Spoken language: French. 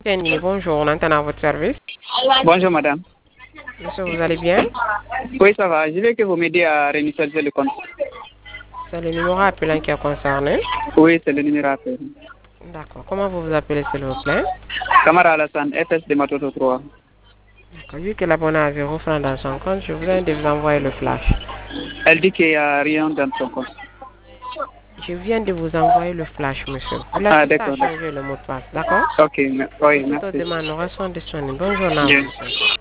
Kenny, bonjour, on entend à votre service. Bonjour madame. Monsieur, vous allez bien? Oui, ça va. Je veux que vous m'aidiez à réinitialiser le compte. C'est le numéro appelant qui est concerné. Oui, c'est le numéro appel. D'accord. Comment vous vous appelez, s'il vous plaît? Camara Alassane, FS de Matoto 3. D'accord. Vu que l'abonné a 0 francs dans son compte, je viens de vous envoyer le flash. Elle dit qu'il n'y a rien dans son compte. Je viens de vous envoyer le flash, monsieur. Vous l'avez Ah, juste à d'accord. changer le mot de passe, d'accord? Ok, oui, Aussitôt merci. demain, nous restons disponibles. Bonjour, à vous, Bien. monsieur.